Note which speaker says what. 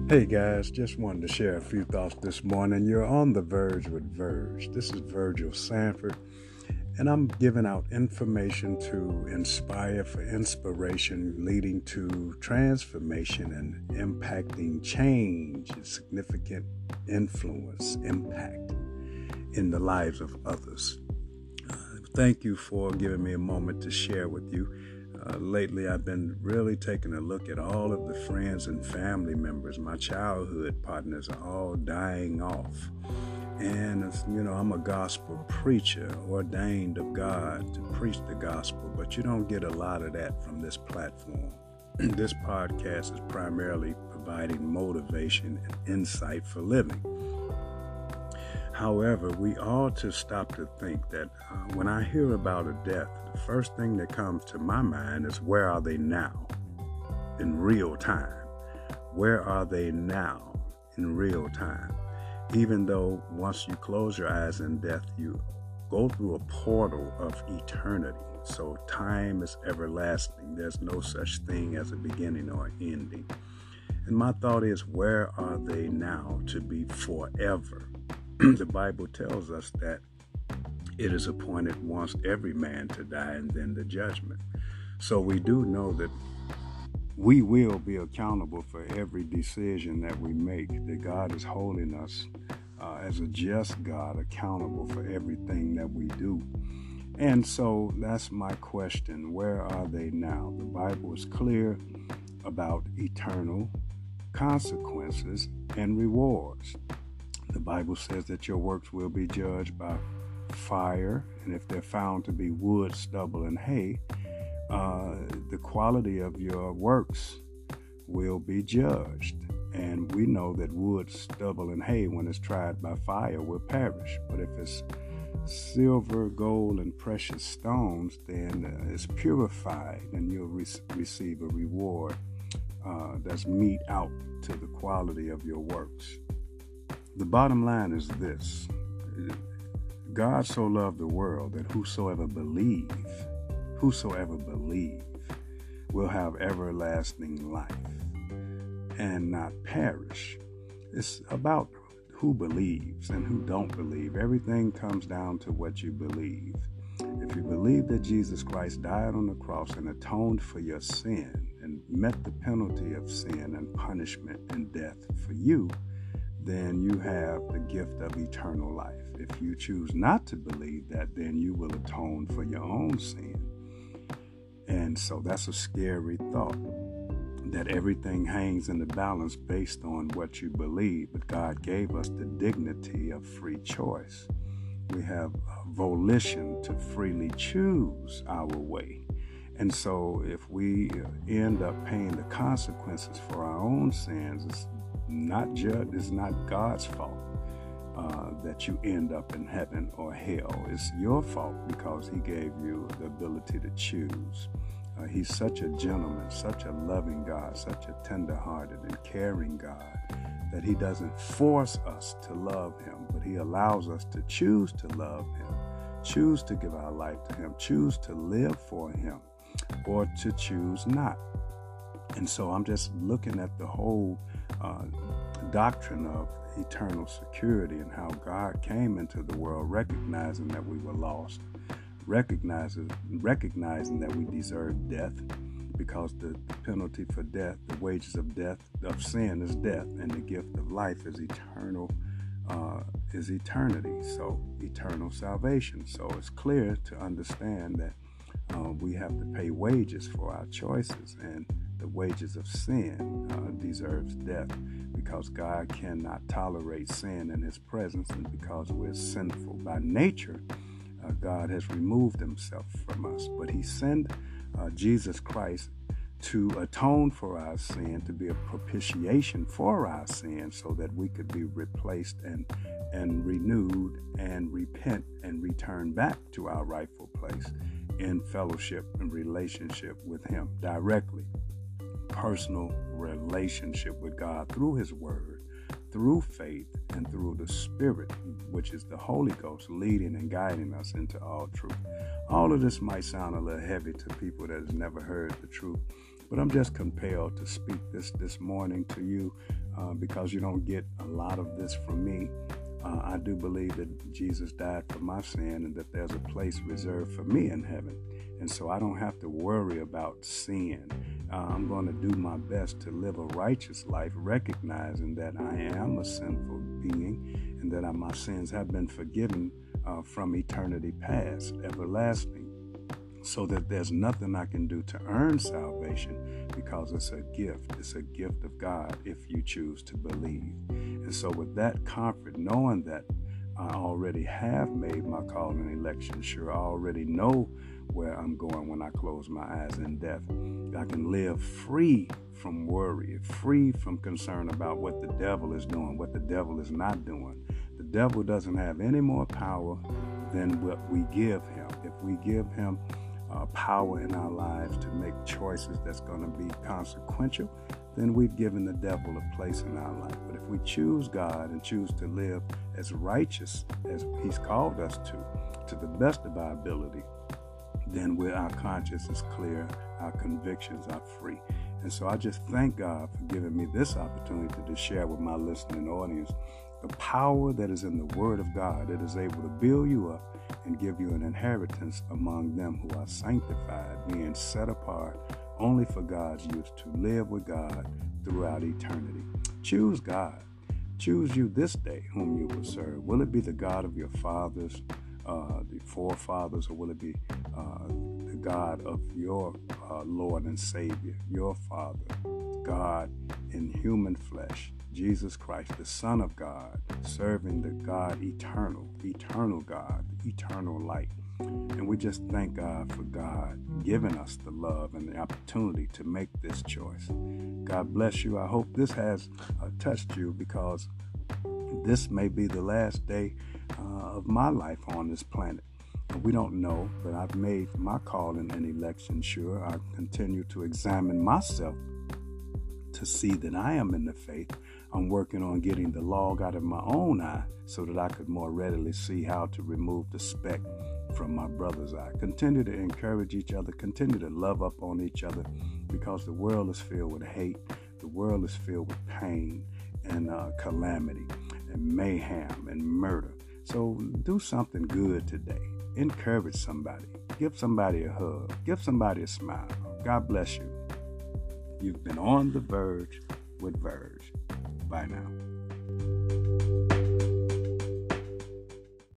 Speaker 1: Hey guys, just wanted to share a few thoughts this morning. You're on the Verge with Verge. This is Virgil Sanford, and I'm giving out information to inspire for inspiration, leading to transformation and impacting change and significant influence, impact in the lives of others. Thank you for giving me a moment to share with you. Lately, I've been really taking a look at all of the friends and family members. My childhood partners are all dying off. And, I'm a gospel preacher, ordained of God to preach the gospel, but you don't get a lot of that from this platform. This podcast is primarily providing motivation and insight for living. However, we ought to stop to think that when I hear about a death, the first thing that comes to my mind is, where are they now in real time? Where are they now in real time? Even though once you close your eyes in death, you go through a portal of eternity. So time is everlasting. There's no such thing as a beginning or ending. And my thought is, where are they now to be forever? The Bible tells us that it is appointed once every man to die and then the judgment. So we do know that we will be accountable for every decision that we make, that God is holding us as a just God accountable for everything that we do. And so that's my question. Where are they now? The Bible is clear about eternal consequences and rewards. The Bible says that your works will be judged by fire, and if they're found to be wood, stubble, and hay, the quality of your works will be judged. And we know that wood, stubble, and hay, when it's tried by fire, will perish. But if it's silver, gold, and precious stones, then it's purified, and you'll receive a reward that's mete out to the quality of your works. The bottom line is this: God so loved the world that whosoever believe will have everlasting life and not perish. It's about who believes and who don't believe. Everything comes down to what you believe. If you believe that Jesus Christ died on the cross and atoned for your sin and met the penalty of sin and punishment and death for you, then you have the gift of eternal life. If you choose not to believe that, then you will atone for your own sin. And so that's a scary thought, that everything hangs in the balance based on what you believe. But God gave us the dignity of free choice. We have volition to freely choose our way. And so if we end up paying the consequences for our own sins, it's not God's fault that you end up in heaven or hell. It's your fault because he gave you the ability to choose. He's such a gentleman, such a loving God, such a tender-hearted and caring God, that he doesn't force us to love him, but he allows us to choose to love him, choose to give our life to him, choose to live for him, or to choose not. And so I'm just looking at the whole doctrine of eternal security and how God came into the world recognizing that we were lost, recognizing that we deserve death, because the penalty for death, the wages of death, of sin, is death, and the gift of life is eternity, so eternal salvation. So it's clear to understand that we have to pay wages for our choices, and the wages of sin deserves death, because God cannot tolerate sin in his presence, and because we're sinful by nature, God has removed himself from us. But he sent Jesus Christ to atone for our sin, to be a propitiation for our sin, so that we could be replaced and renewed and repent and return back to our rightful place in fellowship and relationship with him directly. Personal relationship with God through his word, through faith, and through the Spirit, which is the Holy Ghost, leading and guiding us into all truth. All of this might sound a little heavy to people that has never heard the truth, but I'm just compelled to speak this morning to you because you don't get a lot of this from me. I do believe that Jesus died for my sin and that there's a place reserved for me in heaven. And so I don't have to worry about sin. I'm going to do my best to live a righteous life, recognizing that I am a sinful being and that my sins have been forgiven from eternity past, everlasting. So that there's nothing I can do to earn salvation, because it's a gift. It's a gift of God if you choose to believe. And so with that comfort, knowing that I already have made my call and election sure, I already know where I'm going when I close my eyes in death, I can live free from worry, free from concern about what the devil is doing, what the devil is not doing. The devil doesn't have any more power than what we give him. If we give him power in our lives to make choices that's going to be consequential, then we've given the devil a place in our life. But if we choose God and choose to live as righteous as he's called us to the best of our ability, then our conscience is clear, our convictions are free. And so I just thank God for giving me this opportunity to share with my listening audience the power that is in the Word of God that is able to build you up and give you an inheritance among them who are sanctified, being set apart only for God's use, to live with God throughout eternity. Choose God. Choose you this day whom you will serve. Will it be the God of your fathers, the forefathers, or will it be the God of your Lord and Savior, your Father, God in human flesh, Jesus Christ, the Son of God, serving the God eternal God, eternal light. And we just thank God for God giving us the love and the opportunity to make this choice. God bless you. I hope this has touched you, because this may be the last day of my life on this planet. We don't know, but I've made my calling and election sure. I continue to examine myself to see that I am in the faith. I'm working on getting the log out of my own eye so that I could more readily see how to remove the speck from my brother's eye. Continue to encourage each other. Continue to love up on each other, because the world is filled with hate. The world is filled with pain and calamity and mayhem and murder. So do something good today. Encourage somebody. Give somebody a hug. Give somebody a smile. God bless you. You've been on The Verge with Verge. Bye now.